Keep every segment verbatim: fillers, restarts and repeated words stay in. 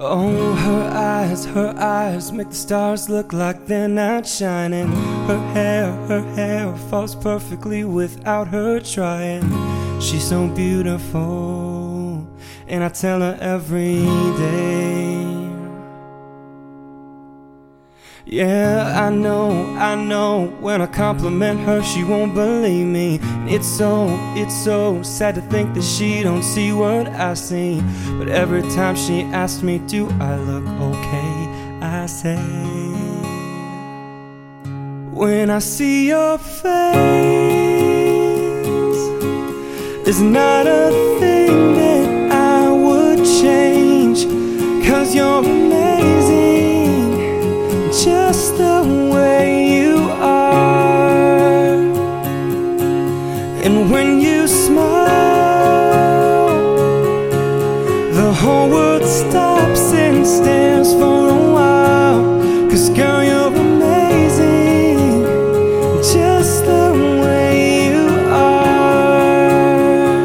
Oh, her eyes, her eyes make the stars look like they're not shining. Her hair, her hair falls perfectly without her trying. She's so beautiful, and I tell her every day. Yeah, I know, I know, when I compliment her she won't believe me. It's so, it's so sad to think that she don't see what I see. But every time she asks me, do I look okay, I say, when I see your face, there's not a thing that I would change. 'Cause you're amazing, just the way you are. And when you smile, the whole world stops and stares for a while. 'Cause girl, you're amazing, just the way you are.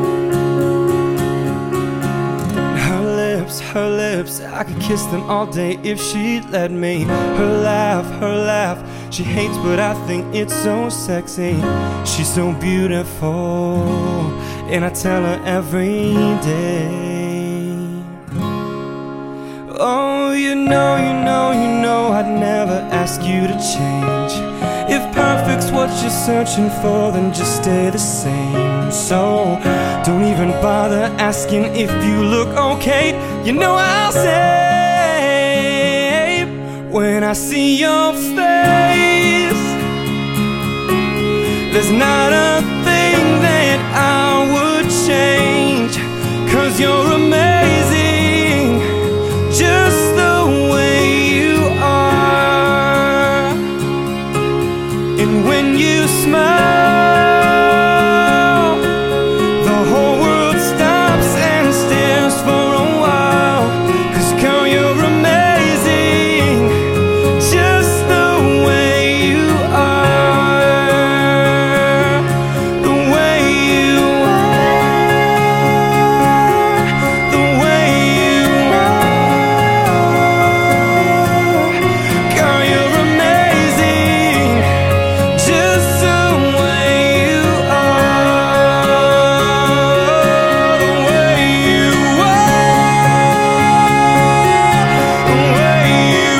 Her lips, her lips, I could kiss them all day if she'd let me. Her laugh, her laugh, she hates but I think it's so sexy. She's so beautiful, and I tell her every day. Oh, you know, you know, you know I'd never ask you to change. If perfect's what you're searching for, then just stay the same. So don't even bother asking if you look okay. You know I'll say, when I see your face, there's not a thing that I would change. 'Cause you're amazing, just the way you are. And when you smile, the whole world stops and stares for a while. 'Cause girl, you're amazing, just the way you are. The way you are, the way you are. Girl, you're amazing, just the way you are. The way you are, the way you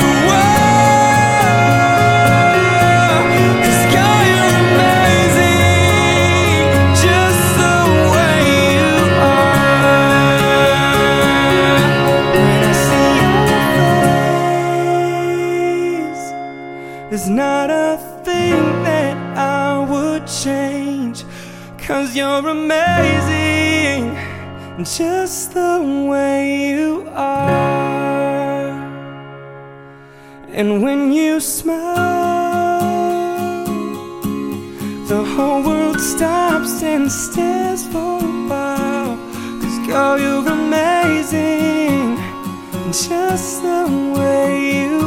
are. 'Cause girl, you're amazing, just the way you are. When I see your face, there's not a thing that I would change. 'Cause you're amazing, just the way you are. And when you smile, the whole world stops and stares for a while. 'Cause girl, you're amazing, just the way you